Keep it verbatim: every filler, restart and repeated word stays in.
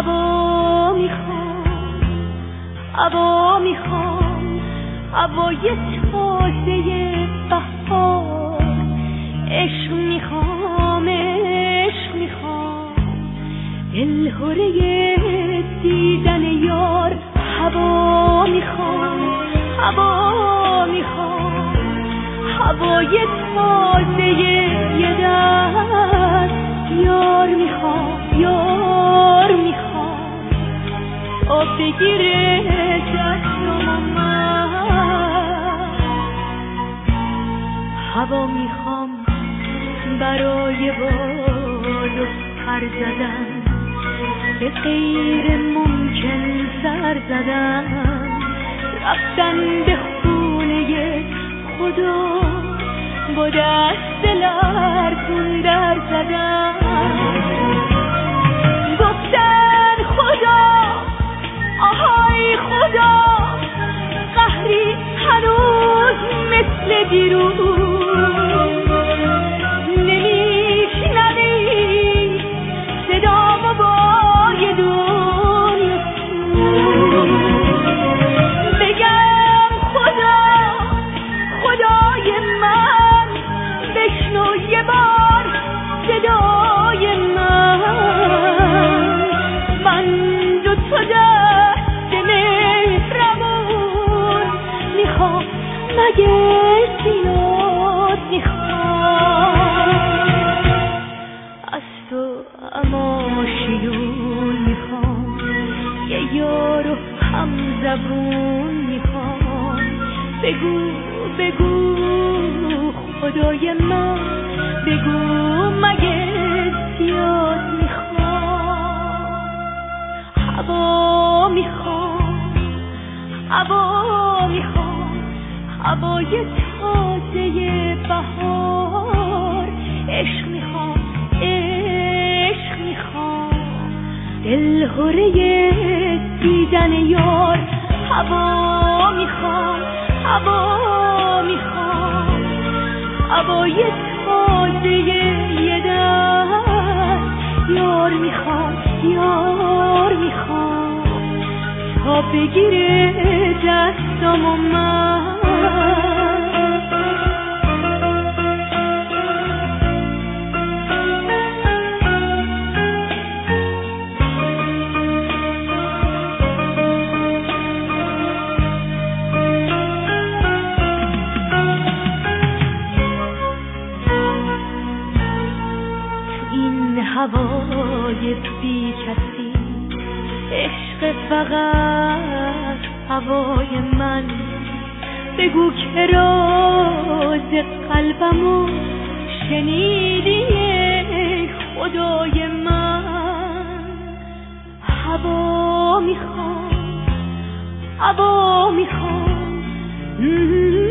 هوا میخوام، هوا میخوام، هوای تازه بهار. عشق میخوام، عشق میخوام، دلهره دیدن یار. هوا میخوام، هوا میخوام، هوای تازه یه دست. یار میخوام، یار میخوام، تا بگیره دستم من. هوا میخوام برای بال و پر زدن، به غیر ممکن سر زدن، رفتن به خونه خدا، با دست لرزون در زدن. گفتن خدا، آهای خدا، قهری هنوز مثل دیروز. نمیشنوی صدامو با یه دنیا بگم خدا، خدای من، بشنو یه بار صدای من. من دو تا دست مهربون میخوام، مگه زیاد میخوام. از تو اماشیون میخوام، یه یار و هم زبون میخوام. بگو بگو خدای من، بگو مگه زیاد میخوام. هوا میخوام، هوا میخوام، هوای تازه بهار. عشق میخوام، عشق میخوام، دلهره دیدن یار. هوا میخوام، هوا میخوام، هوای تازه یه دست. یار میخوام، یار میخوام، تا بگیره دستم و من. هوای بی کسی، عشق فقط هوای من. بگو که راز قلبمو شنیدی خدای من. هوا میخوام، هوا میخوام،